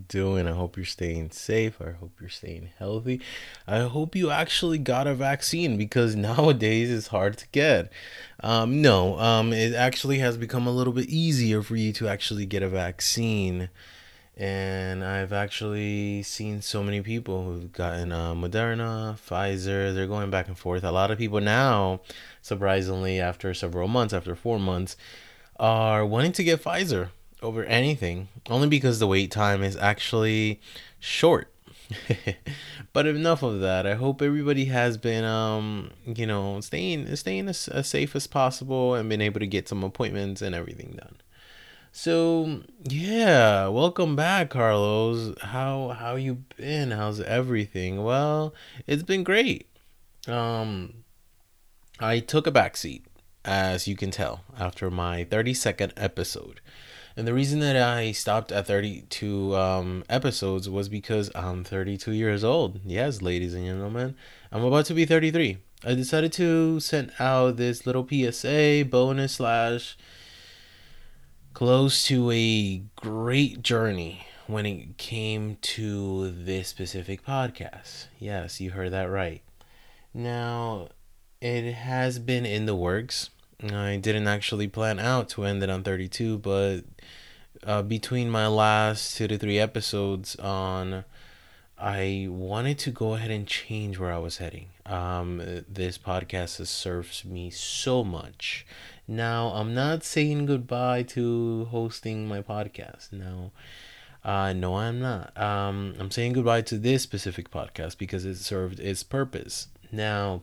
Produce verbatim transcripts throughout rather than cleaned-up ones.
doing? I hope you're staying safe. I hope you're staying healthy. I hope you actually got a vaccine because nowadays it's hard to get. Um, no, um, it actually has become a little bit easier for you to actually get a vaccine. And I've actually seen so many people who've gotten uh, Moderna, Pfizer. They're going back and forth. A lot of people now, surprisingly, after several months, after four months, are wanting to get Pfizer over anything, only because the wait time is actually short. But enough of that. I hope everybody has been, um, you know, staying staying as, as safe as possible and been able to get some appointments and everything done. So yeah, welcome back, Carlos. How how you been? How's everything? Well, it's been great. Um, I took a back seat, as you can tell, after my thirty second episode. And the reason that I stopped at thirty-two um, episodes was because I'm thirty-two years old. Yes, ladies and gentlemen, I'm about to be thirty-three. I decided to send out this little P S A bonus slash close to a great journey when it came to this specific podcast. Yes, you heard that right. Now, it has been in the works. I didn't actually plan out to end it on thirty-two, but uh, between my last two to three episodes on, I wanted to go ahead and change where I was heading. Um, this podcast has served me so much. Now, I'm not saying goodbye to hosting my podcast. No, uh, no, I'm not. Um, I'm saying goodbye to this specific podcast because it served its purpose. Now,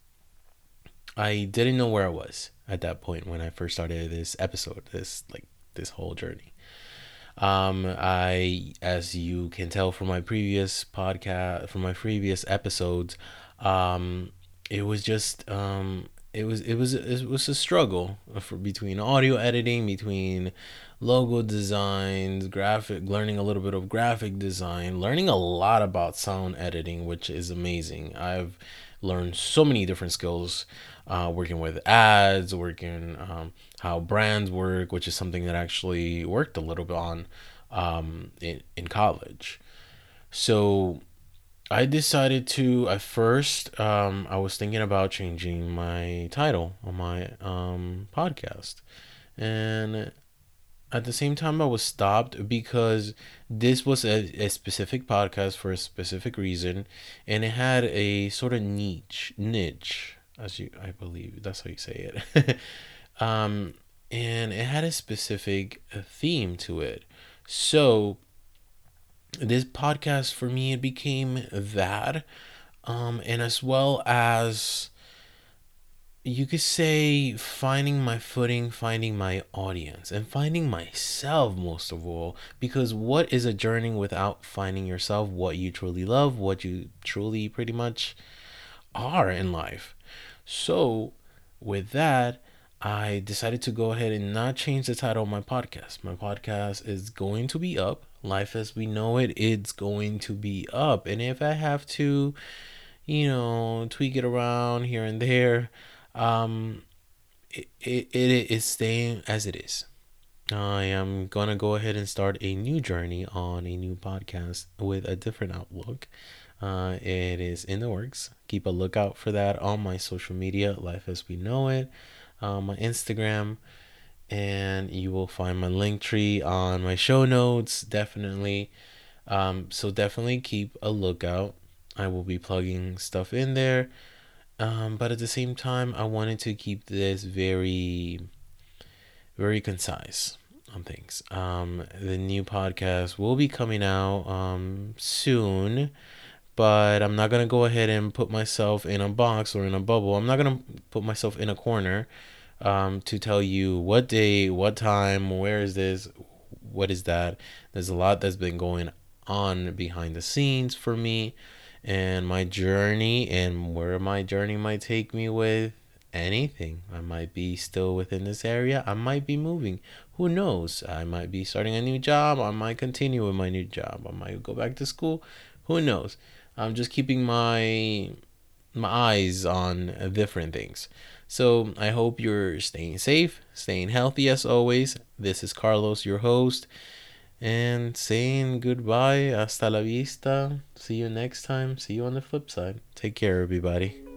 I didn't know where I was at that point when I first started this episode, this like this whole journey. Um, I, as you can tell from my previous podcast, from my previous episodes, um, it was just, um, it was, it was, it was a struggle for between audio editing, between logo designs, graphic, learning a little bit of graphic design, learning a lot about sound editing, which is amazing. I've learned so many different skills, uh, working with ads, working, um, how brands work, which is something that I actually worked a little bit on um, in, in college. So I decided to, at first, um, I was thinking about changing my title on my um, podcast. And at the same time, I was stopped because this was a, a specific podcast for a specific reason. And it had a sort of niche, niche, as you, I believe, that's how you say it. um, and it had a specific uh, theme to it. So this podcast for me, it became that, um, and as well as you could say finding my footing, finding my audience, and finding myself most of all. Because what is a journey without finding yourself, what you truly love, what you truly pretty much are in life? So, with that, I decided to go ahead and not change the title of my podcast. My podcast is going to be up. Life as we know it, it's going to be up. And if I have to, you know, tweak it around here and there, um, it, it, it is staying as it is. I am gonna go ahead and start a new journey on a new podcast with a different outlook. Uh, it is in the works. Keep a lookout for that on my social media, Life as We Know It, on my Instagram, and you will find my link tree on my show notes. Definitely. Um, so definitely keep a lookout. I will be plugging stuff in there. Um, but at the same time, I wanted to keep this very, very concise on things. Um, the new podcast will be coming out um, soon, but I'm not gonna go ahead and put myself in a box or in a bubble. I'm not gonna put myself in a corner um, to tell you what day, what time, where is this, what is that. There's a lot that's been going on behind the scenes for me and my journey, and where my journey might take me with anything. I might be still within this area. I might be moving. Who knows? I might be starting a new job. I might continue with my new job. I might go back to school. Who knows? I'm just keeping my my eyes on different things. So I hope you're staying safe, staying healthy as always. This is Carlos, your host, and saying goodbye. Hasta la vista. See you next time. See you on the flip side. Take care, everybody.